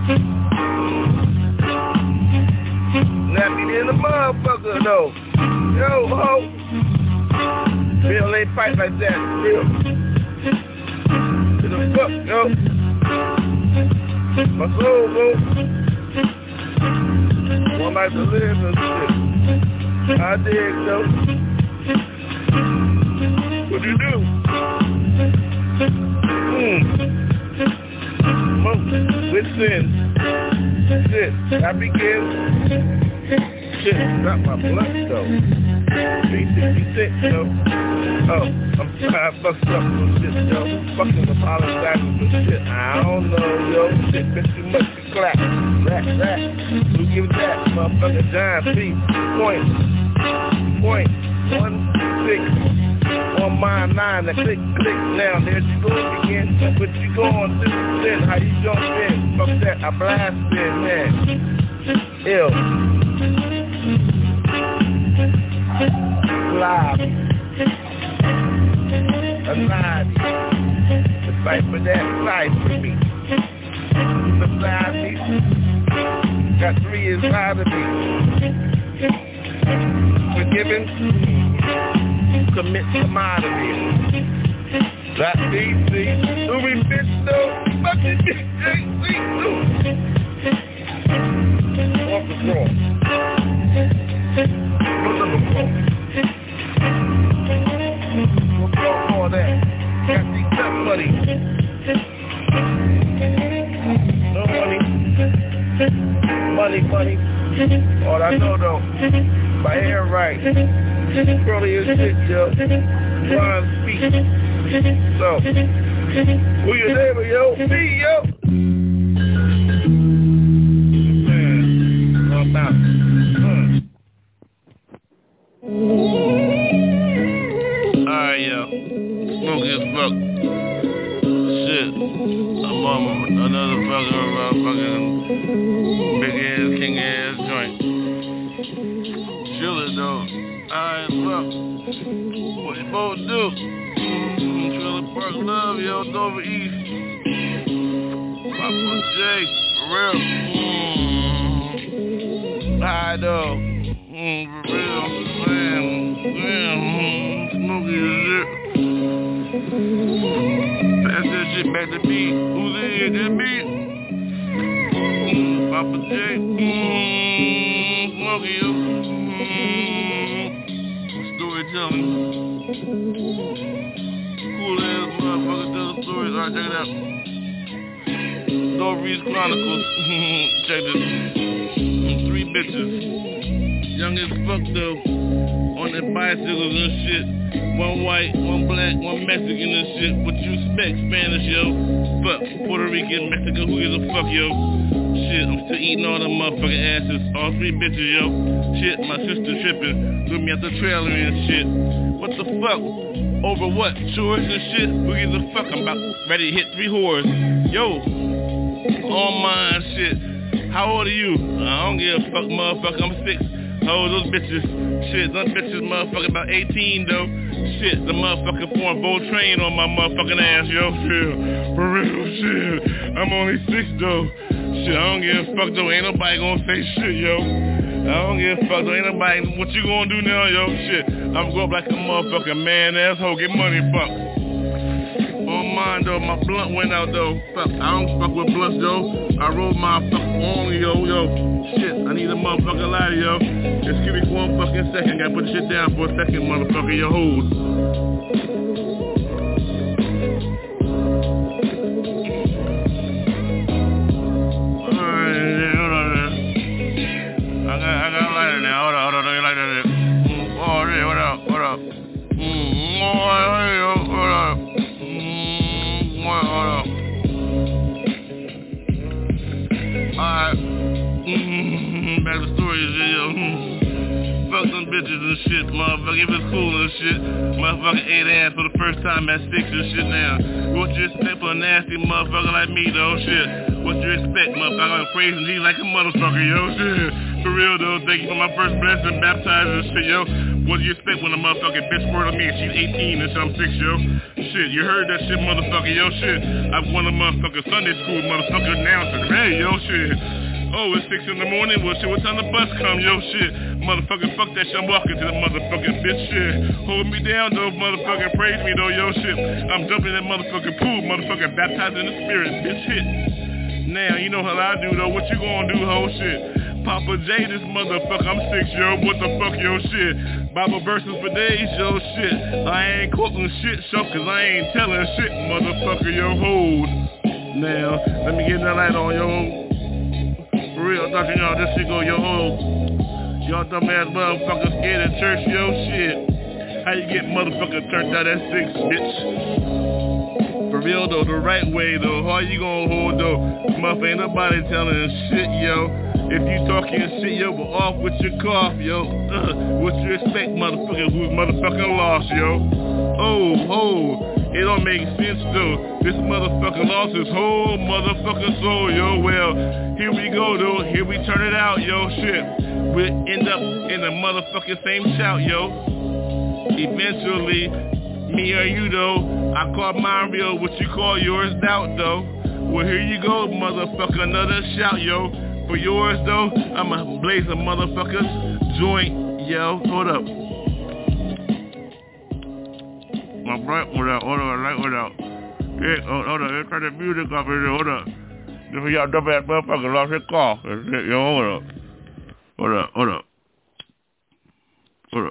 [SPEAKER 1] Nappy in the motherfucker though. Yo, ho. Real ain't fight like that. Real. To the fuck, yo. My soul, bro. One life to live and shit. I dig though. What you do? Hmm. Smoke with sin. Shit. Happy kids. Shit. Got my blood though. three sixty-six though. Oh, I'm trying to fuck up some shit, yo. Fucking apologizing for shit. I don't know, yo. Shit, bitch, too much to clap. Rap, rap. Who give that? Motherfucker John C. Point. Point. One, six. On my nine, now click, click now, there you go again. What you going to do then? How you jump in? Fuck that, I blast in, man. Ill. Live. Alive. The fight for that life for me. Beside me. Got three inside of me. Forgiven. Commit commodity. That D C. Who we bitch though? Fucking bitch J C too. Off the floor. What's up the floor? What's up for that? Got these tough money. No money. Money, money. All I know though, my hair right. Curly as shit, yo. Blind feet. So, who your neighbor, yo? Me, yo. Man, I'm out. Alright, yo. Smoky as fuck. Shit. I'm on another fucking, uh, fucking big ass, king ass joint. Chill it though. Alright, well, what you supposed to do? Mm-hmm. Trailer Park Love, yo, Dover East. Papa J, for real. Mm-hmm. Alright, though. Mm, for real, man. Man, mm, smoky as shit. Pass that shit back to me. Who's in here? That me? Mm, Papa J. Mm, smoky, yo. Storytelling. Cool ass motherfucker tell the stories. Alright, check it out. Dovery's Chronicles. Check this. Three bitches. Young as fuck though. On their bicycles and shit. One white, one black, one Mexican and shit. What you expect? Spanish, yo. Fuck. Puerto Rican, Mexican, who gives a fuck, yo? Shit, I'm still eating all them motherfucking asses. All three bitches, yo. Shit, my sister tripping. Threw me at the trailer and shit. What the fuck? Over what? Chores and shit? Who gives a fuck? I'm about ready to hit three whores. Yo. On mine, shit. How old are you? I don't give a fuck, motherfucker. I'm six. How old those bitches? Shit, them bitches motherfucking about eighteen, though. Shit, the motherfucker formed Bolt Train on my motherfucking ass, yo. Shit, for real, shit. I'm only six, though. Shit, I don't give a fuck, though. Ain't nobody gonna say shit, yo. I don't give a fuck, though. Ain't nobody. What you gonna do now, yo? Shit, I'm going up like a motherfucking man asshole. Get money, fuck. On mind though, my blunt went out though. Fuck, I don't fuck with blunts, yo. I roll my fucking on, yo, yo. Shit, I need a motherfucking lighter, yo. Just give me one fucking second. Gotta put the shit down for a second, motherfucker. Yo, hold. Alright, hold on there. I got, I got a lighter now. Hold on, hold on, hold on, lighter there. Oh, there, what up, what up? Mm, oh, hey, yo, hold up. Mm, what, hold up. Alright. Mm-hmm. Back to the story, yo. Fuck them bitches and shit, motherfucker. If it's cool and shit, motherfucker ate ass for the first time at six and shit now. What you expect for a nasty motherfucker like me, though, shit? What you expect, motherfucker? I'm praising G like a motherfucker, yo, shit. For real, though, thank you for my first blessing, baptized and shit, yo. What do you expect when a motherfucking bitch squirt on me and she's eighteen and I'm six, yo? Shit, you heard that shit, motherfucker, yo, shit. I'm one of motherfucking Sunday school motherfucker announcer. Hey, yo, shit. Oh, it's six in the morning. Well, shit, what time the bus come? Yo, shit. Motherfucker, fuck that shit. I'm walking to the motherfucking bitch shit. Hold me down, though, motherfucking praise me, though, yo, shit. I'm jumping in that motherfucking pool, motherfucking baptized in the spirit, bitch shit. Now, you know how I do, though. What you gonna do, ho, shit? Papa J, this motherfucker, I'm six, yo. What the fuck, yo, shit? Bible verses for days, yo, shit. I ain't quoting shit, show, cause I ain't telling shit, motherfucker, yo, hold. Now, let me get that light on, yo. For real, talking y'all, this shit go, yo, hold. Y'all dumbass motherfuckers scared at church, yo, shit. How you get motherfucker turned out at six, bitch? For real, though, the right way, though. How you gonna hold, though? Motherfucker, ain't nobody telling shit, yo. If you talking shit, yo, but off with your cough, yo. Uh, what you expect, motherfucker, who's motherfucking lost, yo? Oh, oh, it don't make sense, though. This motherfucker lost his whole motherfucking soul, yo. Well, here we go, though. Here we turn it out, yo, shit. We'll end up in the motherfucking same shout, yo. Eventually, me or you, though, I call mine real, what you call yours doubt, though. Well, here you go, motherfucker, another shout, yo. For yours, though, I'ma blaze a motherfucker's joint, yo. Hold up. My bright one out, hold on, light one out. Yeah, hold, hold on, let's turn the music off here, hold up. This for y'all dumbass motherfucker lost his call. Yo, hold up. Hold up, hold up. Hold up.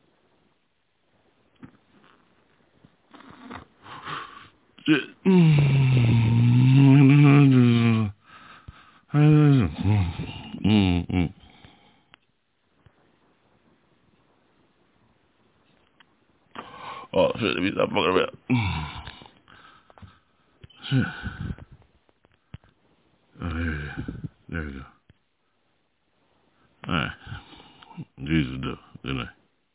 [SPEAKER 1] Shit. Mm-hmm. Oh shit, let me stop fucking around. Shit. Oh, there, there we go. Alright. Jesus, though. Good night.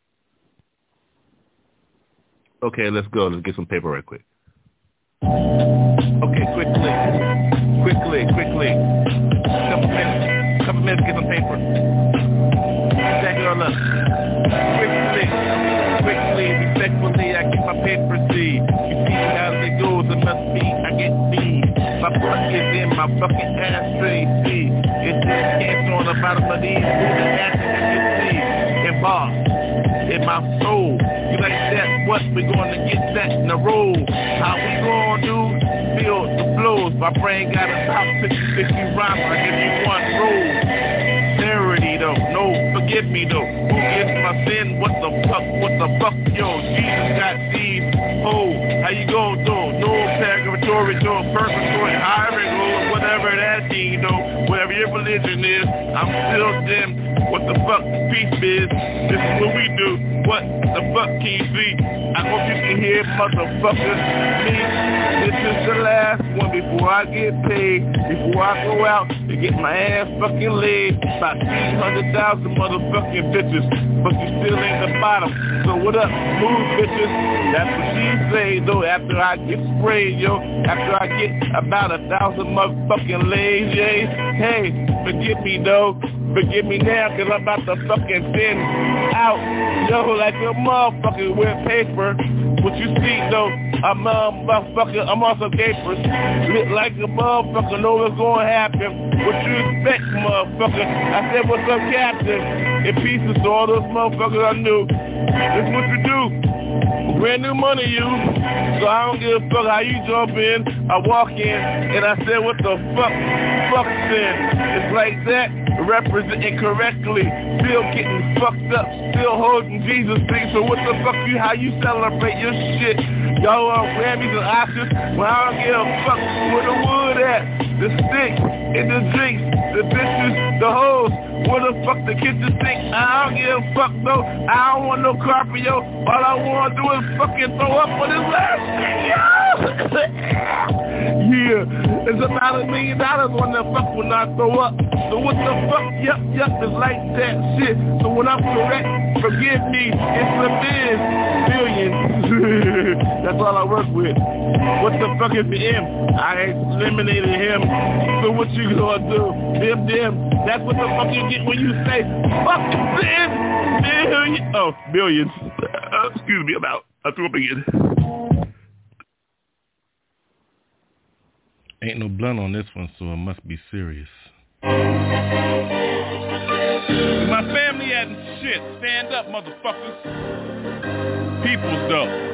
[SPEAKER 1] Okay, let's go. Let's get some paper right quick. Okay, quickly. Quickly, quickly. Couple minutes. Couple minutes to get some paper. Jack it all up. Quickly. Quickly, respectfully, I get my paper C. You see how it goes, it must be, I get B. My butt is in my fucking ashtray, see. It's just cancer on the bottom of these moving ashes that you see. Embossed in my soul. You like that? What? We gonna get that in a row. How we gonna do? Feel the blows. My brain got a top fifty, fifty rhymes. I give you one roll. Charity though, no, forgive me though. Who gives my sin? What the fuck? What the fuck? Yo, Jesus got these. Oh, how you go though? No purgatory, no purgatory, hiring, or whatever that thing though. Whatever your religion is, I'm still them. What the fuck? Peace biz. This is what we do. What the fuck can you see? I hope you can hear, motherfuckers. Me, this is the last one before I get paid. Before I go out to get my ass fucking laid. About three hundred thousand motherfucking bitches. But you still ain't the bottom. So what up? Move, bitches. That's what she say, though. After I get sprayed, yo. After I get about a thousand motherfucking lays, yeah. Hey, forgive me, though. Forgive me now, cause I'm about to fucking send out, yo, like a motherfucker with paper. What you see, though, I'm a motherfucker, I'm on some capers. Look like a motherfucker, know what's gonna happen. What you expect, motherfucker? I said, what's up, Captain? In pieces to all those motherfuckers I knew. This is what you do. Brand new money, you. So I don't give a fuck how you jump in. I walk in and I said, what the fuck? Fuck sin. It's like that. Representing correctly. Still getting fucked up. Still holding Jesus things. So what the fuck you, how you celebrate your shit? Y'all want Grammys and Oscars? Well, I don't give a fuck where the wood at. The stick and the drinks. The bitches, the hoes. Where the fuck the kitchen sink? I don't give a fuck though. I don't want no carpet, yo. All I want to do is fucking throw up on this last thing, yo. Yeah, it's about a million dollars when the fuck when I throw up. So what the fuck? Yup, yup, it's like that shit. So when I'm correct, forgive me. It's the biz. Billions. That's all I work with. What the fuck is the M? I eliminated him. So what you gonna do? Them, them. That's what the fuck you get when you say, fuck this billion. Oh, billions. Uh, excuse me, I'm out. I threw up again.
[SPEAKER 2] Ain't no blunt on this one, so it must be serious.
[SPEAKER 1] My family had shit. Stand up, motherfuckers. Peoples, though.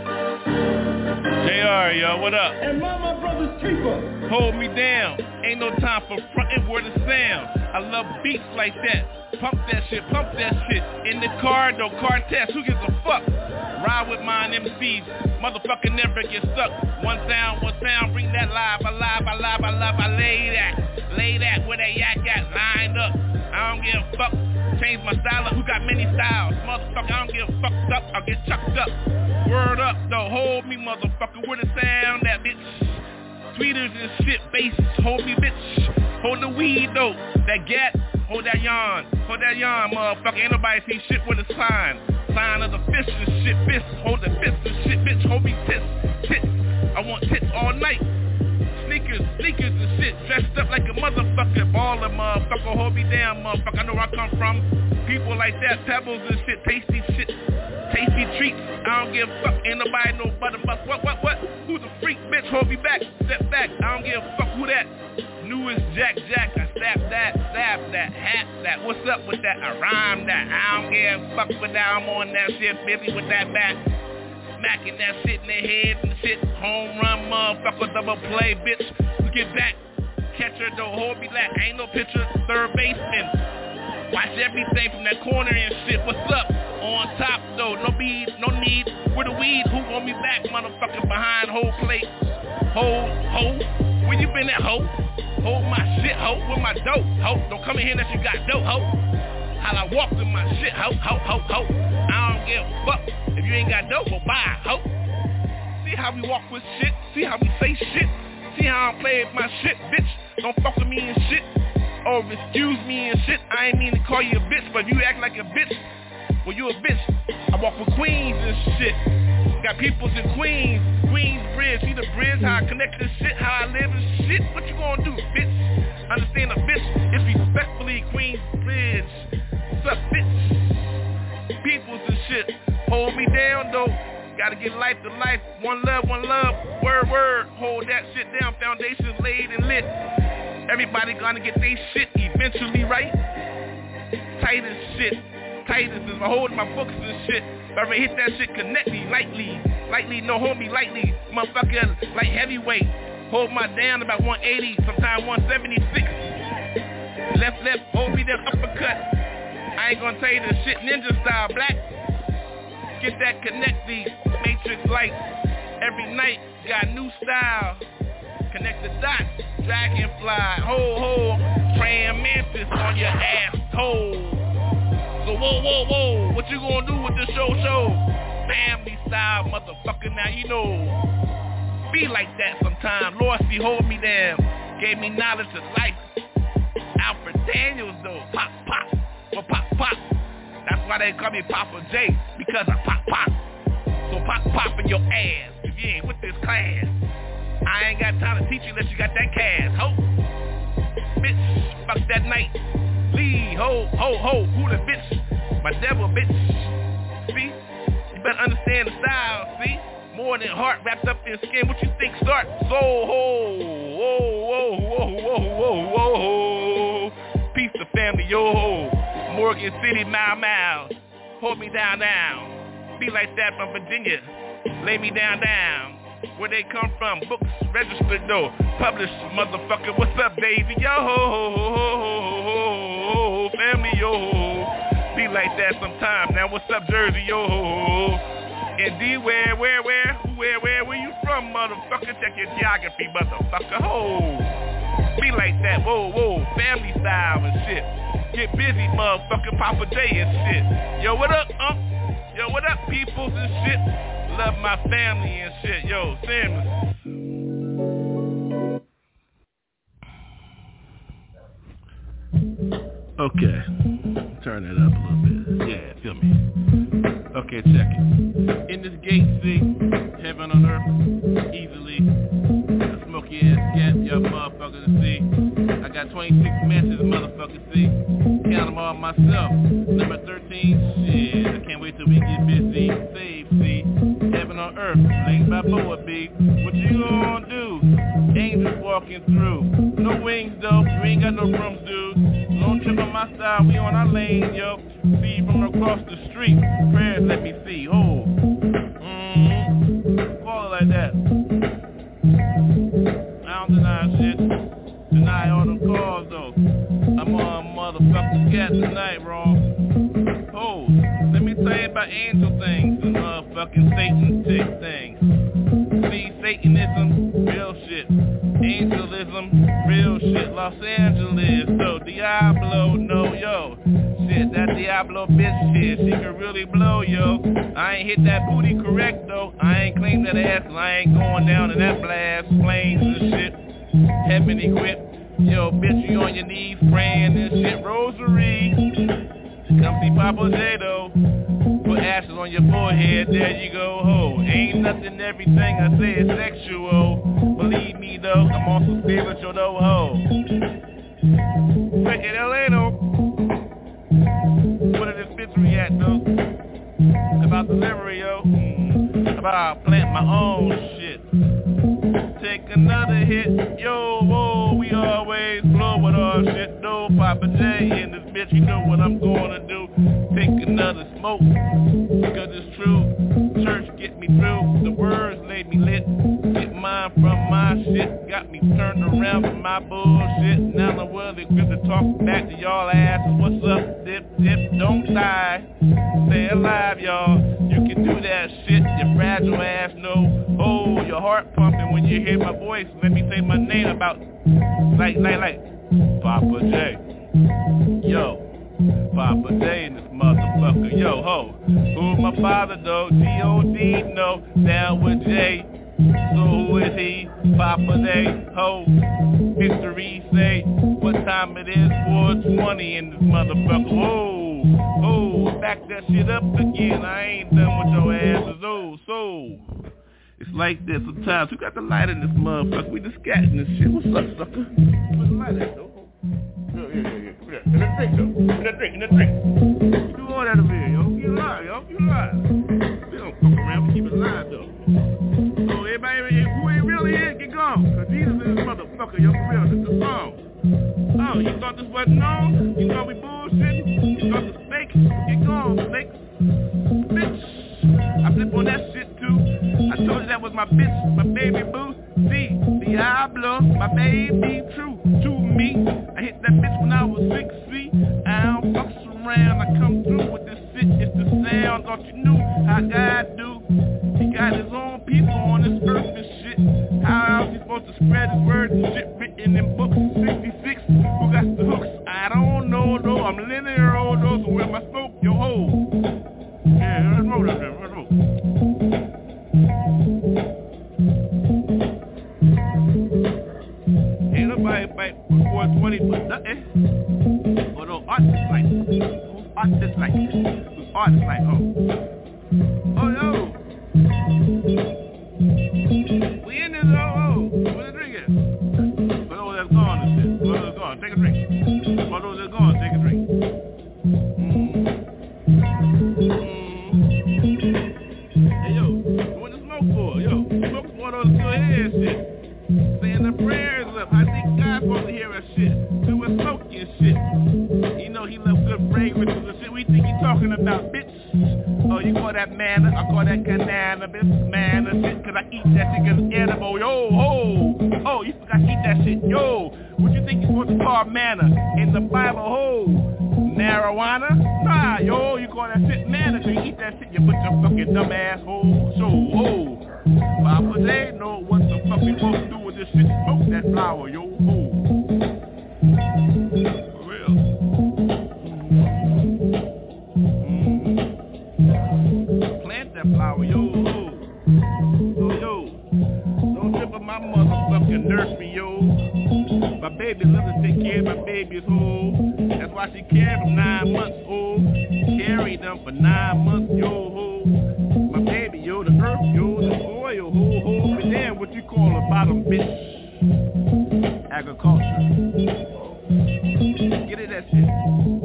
[SPEAKER 1] J R, yo, what up?
[SPEAKER 3] And Mama Brothers Keeper.
[SPEAKER 1] Hold me down. Ain't no time for frontin' word of sound. I love beats like that. Pump that shit, pump that shit. In the car, though, car test. Who gives a fuck? Ride with mine M Cs. Motherfucker never get stuck. One sound, one sound. Bring that live, alive, alive, alive. I lay that. Lay that where that yak got lined up. I don't give a fuck. Change my style up. Who got many styles? Motherfucker, I don't give a fucked up. I'll get chucked up. Word up, though. Hold me, motherfucker. Where the sound that bitch? Tweeters and shit, bass. Hold me, bitch. Hold the weed, though. That gat. Hold that yarn. Hold that yarn, motherfucker. Ain't nobody see shit with a sign. Sign of the fist and shit. Fist. Hold the fist and shit, bitch. Hold me tits. Tits. I want tits all night. Sneakers, sneakers and shit. Dressed up like a motherfucker. Baller, motherfucker. Hold me down, motherfucker. I know where I come from. People like that. Pebbles and shit. Tasty shit. Tasty treats. I don't give a fuck. Ain't nobody no butterbuck. What, what, what? Who's a freak, bitch? Hold me back. Step back. I don't give a fuck who that. Newest Jack Jack. I slap that. Slap that. Hat that. What's up with that? I rhyme that. I don't give a fuck with that. I'm on that shit. Busy with that back. Smacking that shit in the head and shit. Home run, motherfucker. Double play, bitch. Get back. Catcher, don't hold me back. Ain't no pitcher. Third baseman. Watch everything from that corner and shit. What's up? On top though, no need, no need. Where the weed? Who want me back, motherfucker? Behind whole plate. Ho, ho. Where you been at, ho? Hold my shit, ho. With my dope, ho. Don't come in here unless you got dope, ho. How I walk through my shit, ho, ho, ho, ho. I don't give a fuck. If you ain't got dope, well bye, ho. See how we walk with shit? See how we say shit? See how I play with my shit, bitch? Don't fuck with me and shit. Oh, excuse me and shit. I ain't mean to call you a bitch, but if you act like a bitch, well, you a bitch. I walk with queens and shit. Got peoples in Queens, Queens Bridge. See the bridge, how I connect this shit, how I live and shit. What you gonna do, bitch? Understand a bitch is respectfully Queens Bridge. What's up, bitch? Peoples and shit. Hold me down, though. Gotta get life to life. One love, one love. Word, word. Hold that shit down. Foundations laid and lit. Everybody gonna get they shit eventually, right? Tight as shit. Tight as I'm holding my books and shit. If I ever hit that shit, connect me lightly. Lightly, no, hold me lightly. Motherfucker, like heavyweight. Hold my down about one eighty, sometimes one seventy-six. Left, left, hold me that uppercut. I ain't gonna tell you the shit ninja style, black. Get that connect the matrix light. Every night, got new style. Connect the dots, dragonfly, ho ho, praying mantis on your asshole. So whoa, whoa, whoa, what you gonna do with the show show? Family style, motherfucker, now you know. Be like that sometime. Lordy, hold me down. Gave me knowledge of life. Alfred Daniels though, pop, pop, or pop, pop. That's why they call me Papa J, because I pop, pop. So pop, pop in your ass if you ain't with this class. I ain't got time to teach you unless you got that cash, ho. Bitch, fuck that night. Lee, ho, ho, ho, who the bitch? My devil, bitch. See? You better understand the style, see? More than heart wrapped up in skin. What you think start? Soul, ho, whoa, whoa, whoa, whoa, whoa, whoa. Peace to family, yo, ho. Morgan City, mile, mile. Hold me down, down. Be like that from Virginia. Lay me down, down. Where they come from, books registered though, published, motherfucker. What's up, baby? Yo, ho, ho, ho, ho, ho, ho, family, yo. Be like that sometime. Now, what's up, Jersey, yo? And D, where, where, where, where, where, where you from, motherfucker? Check your geography, motherfucker. Ho. Be like that, whoa, whoa, family style and shit. Get busy, motherfucker, Papa J and shit. Yo, what up, um? Yo, what up, peoples and shit? Love my family and shit. Yo, family. Okay. Turn that up a little bit. Yeah, feel me. Okay, check it. In this gate, see, heaven on earth, easily. A smoky ass cat, y'all motherfuckers to see. I got twenty-six matches, motherfuckers, see. Count them all myself. Number thirteen, shit. I can't wait till we get busy. Save, see. Heaven on earth, linked by Boa B. What you gonna do? Angels walking through. No wings though, you ain't got no brooms, dude. Don't trip on my style, we on our lane, yo. See from across the street. Prayers let me see. Oh. Mm-hmm. Call it like that. I don't deny shit. Deny all the calls though. I'm on motherfucking cat tonight, wrong. Oh, let me tell you about angel things and motherfucking Satan tick things. See, Satanism, real shit. Angelism, real shit. Los Angeles, so Diablo, no, yo. Shit, that Diablo bitch shit, she can really blow, yo. I ain't hit that booty correct, though. I ain't claimed that ass, and I ain't going down in that blast. Planes and shit, heaven equipped. Yo, bitch, you on your knees praying and shit. Rosary, come see Papa J, though. Put ashes on your forehead, there you go, ho. Ain't nothing, everything I say is sexual. Believe me, though, I'm also spiritual, though, ho. Quick in L A, though. What did this bitch react, though? About delivery, yo. Mm. About plant my own shit. Take another hit, yo, whoa, we always blow with our shit, no, Papa J in this bitch, you know what I'm gonna do, take another smoke, because it's true, church get me through, the words laid me lit, get mine from my shit, got me turned around from my bullshit, now I'm willing to talk back to y'all asses, what's up, dip, dip, don't die, stay alive, y'all, you can do that shit, you fragile ass, no, oh, your heart pumping when you hear my voice, let me say my name about, like, like, like, Papa J, yo, Papa J in this motherfucker, yo, ho, who's my father though, G O D, no, down with J, so who is he, Papa J, ho, history say, what time it is, four twenty in this motherfucker, whoa, oh, back that shit up again, I ain't done with your asses, oh, so, it's like this sometimes. We got the light in this motherfucker. We just scatting this shit. What's up, sucker? Where's the light at, though? Yeah, yeah, yeah, yeah. Come here. In that drink, though. In that drink, in that drink. You do all that over here, yo. Keep it alive, yo. Keep it alive. We don't fuck around. We keep it alive, though. So everybody, who it really is, get gone. Because Jesus is this motherfucker, yo, for real. This is a song. Oh, you thought this wasn't on? You thought we bullshitting? You thought the snakes? Get gone, snakes. Bitch. I flip on that shit too. I told you that was my bitch, my baby boo. See, Diablo, my baby, true to me. I hit that bitch when I was six, see. I don't fuck around, I come through with this shit. It's the sound, thought you knew how God do. He got his own people on this earth and shit. How else he supposed to spread his word and shit written in books? sixty-six, who got the hooks? I don't know, though. I'm linear, old though, so where my smoke, yo, ho. Yeah, let's roll that there, let's roll. Ain't nobody fight for four twenty for nothing. Or those artists like, who's artists like, who's artists like, oh. Oh, yo. We in this, oh, oh. Where's the drink at? For those that's gone and shit. For those that's gone, take a drink. For those that's gone, take a drink. Hey, yo, what the smoke for? Yo, smoke for those still here and shit. Saying the prayers up. I think God's supposed to hear us shit. Do a smoky and shit. You know he left good fragrances and shit. We think he talking about bitch. Oh, you call that manna, I call that cannabis, manna shit, cause I eat that shit cause it's edible, yo, ho, oh, you forgot to eat that shit, yo, what you think you're supposed to call manna in the Bible, ho, marijuana, nah, yo, you call that shit manna, so you eat that shit, you put your fucking dumb ass ho, so, ho, Papa, they know what the fuck we supposed to do with this shit, smoke that flower, yo, ho, for real. Flower, yo, yo, yo, yo, don't trip on my motherfucking nurse me, yo. My baby loves to take care of my babies, ho. That's why she carried them nine months, ho. Carried them for nine months, yo, ho. My baby, yo, the earth, yo, the soil, ho, ho. But then what you call a bottom bitch? Agriculture. Get it, that shit.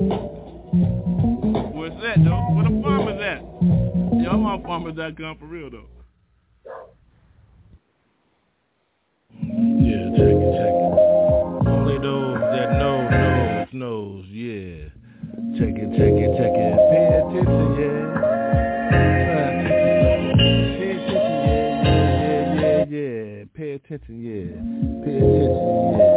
[SPEAKER 1] What's that, though? Where the farmer's at? Yo, I'm on farmers dot com for real, though.
[SPEAKER 2] Yeah, check it, check it. Only those that know, knows, knows, yeah. Check it, check it, check it. Pay attention, yeah. Pay attention, yeah, yeah, yeah, yeah. Pay attention, yeah. Pay attention, yeah.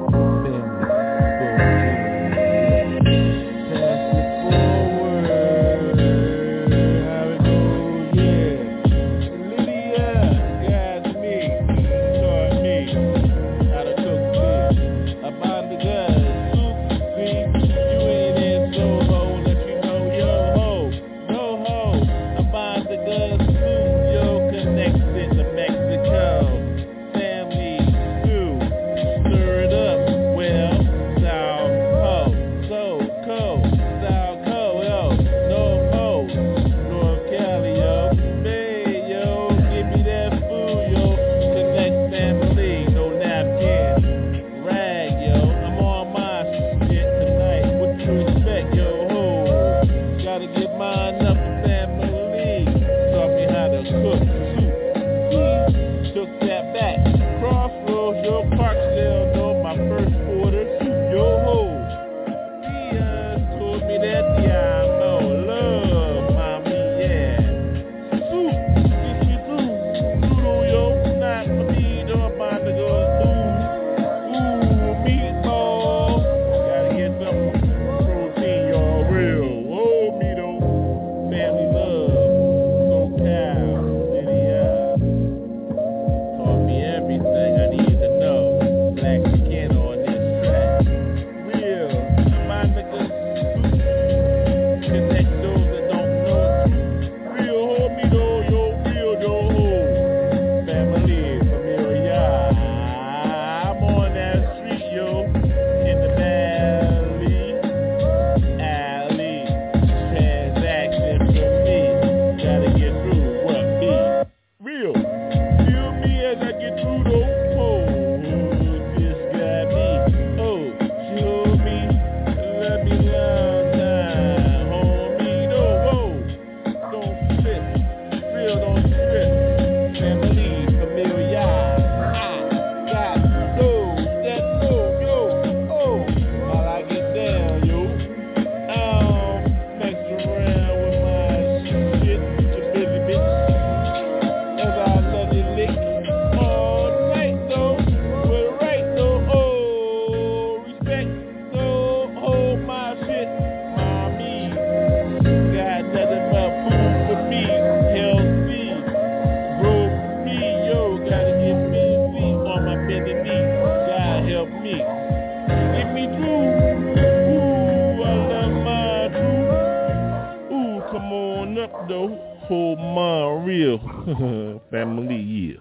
[SPEAKER 2] Family, yeah.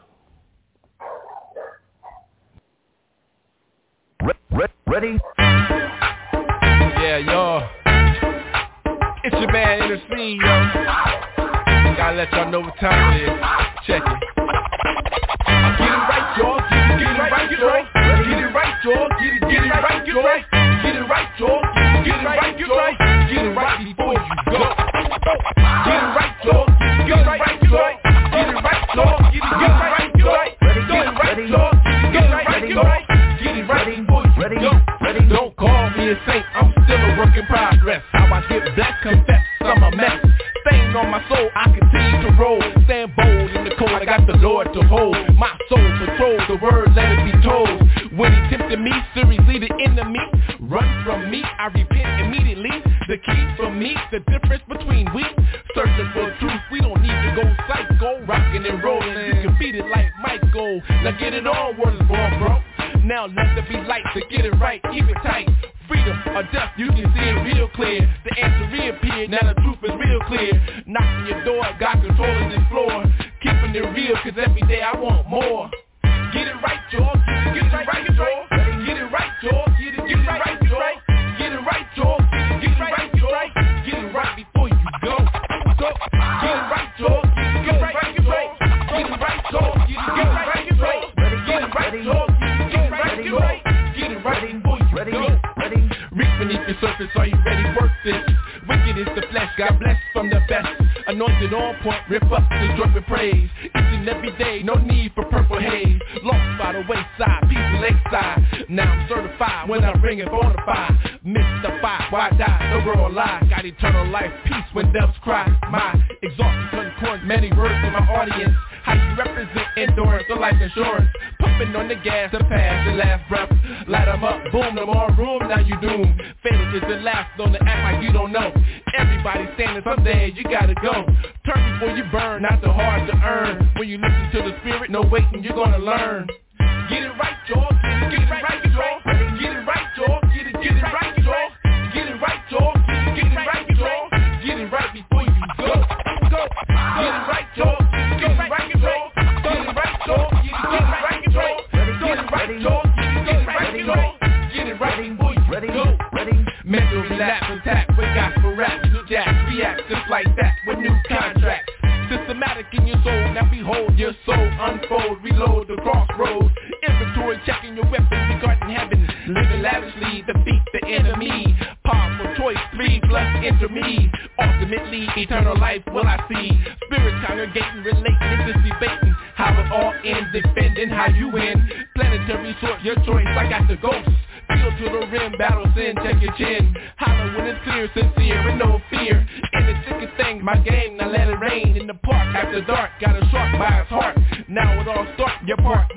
[SPEAKER 1] Ready? Yeah, y'all. It's your man in the scene, yo. Gotta let y'all know what time it is. Check it. Get it right, y'all. Get it, get it right, y'all. Get it right, y'all. Get it, get it right, y'all. Get it right, y'all. Get it right, y'all. Get it right before you go. Get it right, y'all. Get it right, y'all. Get it right, y'all. Get it, get it right, y'all. Get it right, y'all. Get it right, y'all. Get it right before you go. Don't call me a saint. I'm still a work in progress. How I get black, confess I'm a mess. Same Waiting on my soul, I continue to roll. Stand bold in the cold, I got the Lord to hold. My soul patrols the word, let it be told. When he tempted me, seriously the enemy run from me, I repent immediately. The key for me, the difference between we searching for truth. We don't need to go psycho, rocking and rolling. You can beat it like Michael. Now get it on, word is born, bro. Now let there be light to get it right, keep it tight. Freedom or death, you can see it real clear. The answer reappeared, now the truth is real clear. Knocking your door, God controlling this floor. Keeping it real, cause every day I want more. Get it right, y'all. Get it right, y'all. Get it right, y'all. Get it, get it right, y'all. Get it right, y'all. Get it right, y'all. Get it right before you go. Go. Get it right, y'all. Get it right, y'all. Get it right, y'all. Get it right, y'all. Get it right, y'all. Get it right, y'all. Get it right before you go. Reach beneath the surface, are you ready? Work this. Wicked is the flesh, God bless from the best. Anointed on point, rip up the joint with praise. Each and every day, no need for purple haze. Lost by the wayside, people lakeside. Now I'm certified when I bring it bonafide. Mystified, why die? The world lie. Got eternal life, peace when doves cry. My exhaustion turn corn, many words to my audience. How you represent endurance or life insurance. Pumping on the gas to pass the last breath. Light 'em up, boom, no more room, now you doom. Fatal is the last, don't act like you don't know. Everybody standing, someday you gotta go. Turn before you burn, not too hard to earn. When you listen to the spirit, no waiting, you're gonna learn. Get it right, y'all. Get it, get it right, y'all. Get it right, y'all. Get it, get it right, y'all. Get it right, y'all. Get it right, y'all. Get it right before you go. Go. Get it right, y'all. Get it right, y'all. Get it right, y'all. Get it, get it right, y'all. Get it right, y'all. Get it right, y'all. Get it right before you go. Mental relapse attack with gospel rap. New jacks react just like that with new contracts. Systematic in your soul, now behold your soul unfold, reload the crossroads. Inventory checking your weapons, regarding heaven. Living lavishly, defeat the enemy. Powerful choice, three plus enter me. Ultimately, eternal life will I see. Spirits congregating, relating, just debating. How it all ends, defending how you win. Planetary source, your choice, I got the ghost. Feel to the rim, battle sin, check your chin. Holler when it's clear, sincere and no fear. In the thickest thing, my game, now let it rain. In the park, after dark, got a shark by his heart. Now it all starts, your part